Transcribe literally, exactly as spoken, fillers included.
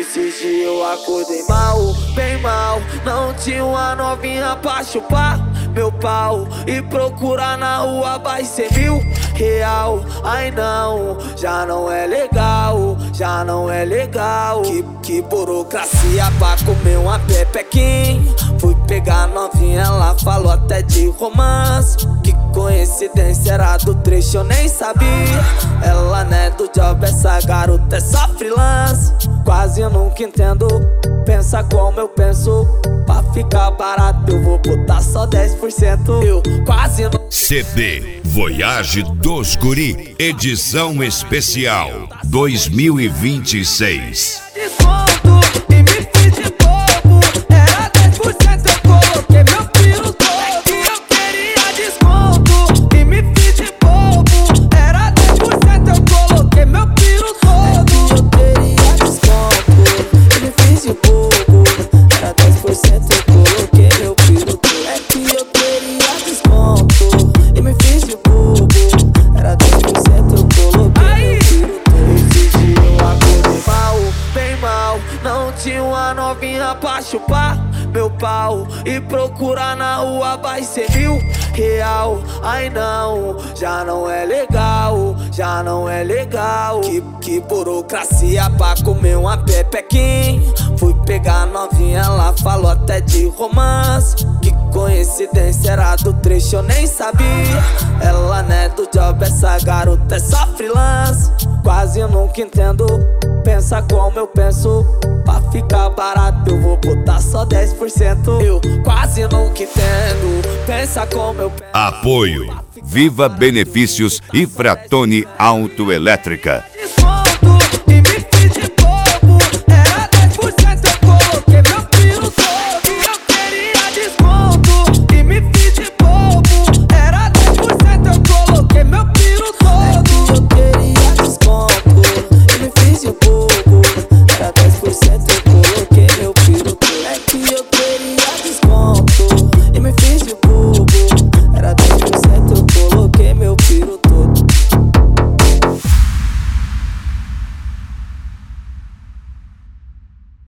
Esses dias eu acordei mal, bem mal. Não tinha uma novinha pra chupar meu pau e procurar na rua vai ser mil real. Ai não, já não é legal, já não é legal. Que, que burocracia pra comer uma pepequinha. Fui pegar novinha, ela falou até de romance. Que coincidência, era do trecho, eu nem sabia. Ela não é do job, essa garota é só freelance. Quase eu nunca entendo, pensa como eu penso. Pra ficar barato eu vou botar só dez por cento. Eu quase não... C D Voyage dos Guri, edição especial dois mil e vinte e seis. Desconto e me fiz de bobo. Era dez por cento, eu coloquei meu piro todo. E eu queria desconto e me fiz de bobo. Era dez por cento, eu coloquei meu piro todo. Eu queria desconto e me fiz de bobo. Era dez por cento, eu coloquei meu piro todo. É que eu queria desconto e me fiz de bobo. Era dez por cento, eu coloquei meu piro todo. Esse dia eu acordei mal, bem mal. Não tinha uma novinha pra chupar meu pau e procurar na rua vai ser mil real. Ai não, já não é legal, já não é legal. Que, que burocracia pra comer uma pepequinha. Fui pegar novinha, ela falou até de romance. Que coincidência, era do trecho, eu nem sabia. Ela não é do job, essa garota é só freelance. Quase eu nunca entendo, pensa como eu penso. Pra ficar barato eu vou botar só dez por cento. Eu quase nunca entendo, pensa como eu penso. Apoio Viva Benefícios e Fratoni Autoelétrica.